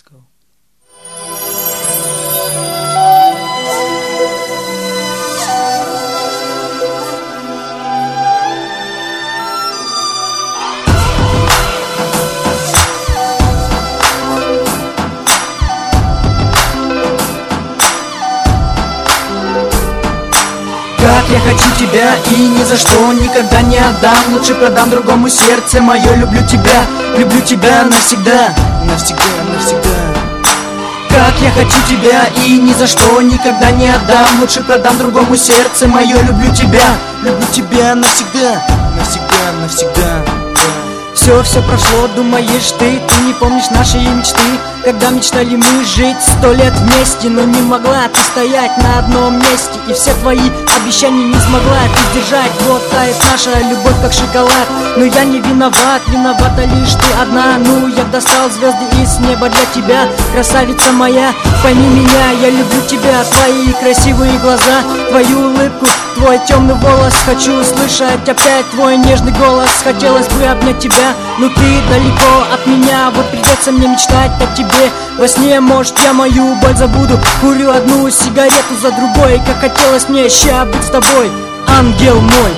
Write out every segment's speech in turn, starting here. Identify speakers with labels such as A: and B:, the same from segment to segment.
A: go.
B: Как я хочу тебя и ни за что никогда не отдам. Лучше продам другому сердце мое. Люблю тебя навсегда, навсегда, навсегда. Как я хочу тебя и ни за что никогда не отдам. Лучше продам другому сердце мое. Люблю тебя навсегда, навсегда, навсегда. Все прошло, думаешь ты не помнишь наши мечты, когда мечтали мы жить 100 лет вместе. Но не могла ты стоять на одном месте, и все твои обещания не смогла ты сдержать. Вот тает наша любовь, как шоколад. Но я не виноват, виновата лишь ты одна. Ну, я достал звезды из неба для тебя, красавица моя, пойми меня. Я люблю тебя, твои красивые глаза, твою улыбку, твой темный волос. Хочу услышать опять твой нежный голос. Хотелось бы обнять тебя, но ты далеко от меня. Вот придется мне мечтать о тебе во сне. Может, я мою боль забуду, курю одну сигарету за другой. Как хотелось мне ща быть с тобой, ангел мой.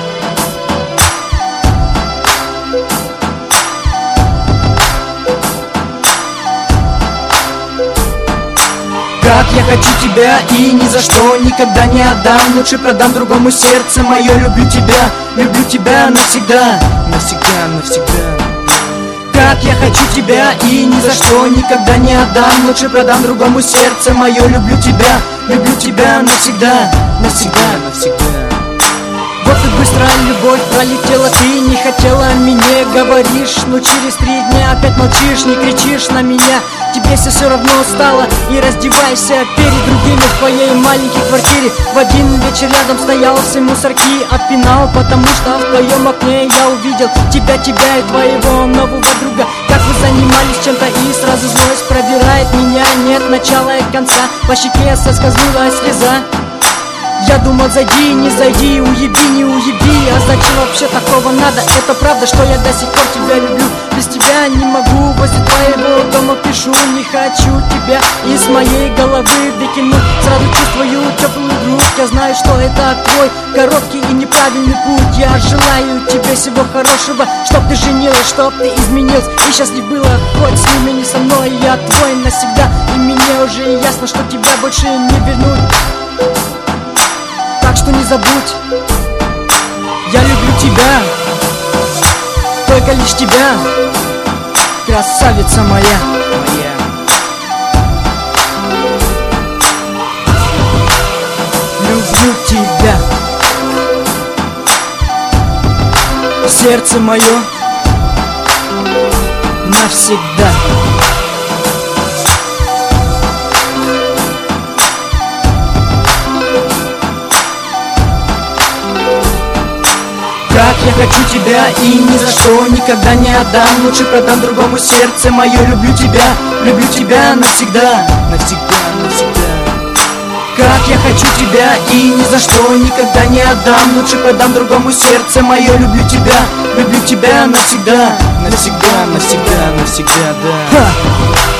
B: Как я хочу тебя и ни за что никогда не отдам. Лучше продам другому сердце мое. Люблю тебя навсегда, навсегда, навсегда. Как я хочу тебя и ни за что никогда не отдам. Лучше продам другому сердце мое. Люблю тебя навсегда, навсегда, навсегда. Вот и быстро любовь пролетела, ты не хотела меня, говоришь. Но через 3 дня опять молчишь, не кричишь на меня. Тебе все равно стало, и раздевайся перед другими в твоей маленькой квартире. В один вечер рядом стоял, все мусорки отпинал, потому что в твоем окне я увидел тебя и твоего нового друга. Как вы занимались чем-то, и сразу злость пробирает меня. Нет начала и конца, по щеке соскользнула слеза. Я думал, зайди, не зайди, уеби, не уеби. А зачем вообще такого надо? Это правда, что я до сих пор тебя люблю. Без тебя не могу, возле твоего дома пишу. Не хочу тебя из моей головы выкинуть. Сразу чувствую теплую грудь. Я знаю, что это твой короткий и неправильный путь. Я желаю тебе всего хорошего, чтоб ты женилась, чтоб ты изменилась и счастлив была. Хоть с ними не со мной, я твой навсегда. И мне уже ясно, что тебя больше не вернуть. Так что не забудь, я люблю тебя, только лишь тебя, красавица моя, моя. Люблю тебя, сердце мое навсегда. Как я хочу тебя и ни за что никогда не отдам. Лучше продам другому сердце мое. Люблю тебя навсегда, навсегда, навсегда. Как я хочу тебя и ни за что никогда не отдам. Лучше продам другому сердце мое. Люблю тебя навсегда, навсегда, навсегда, навсегда, да.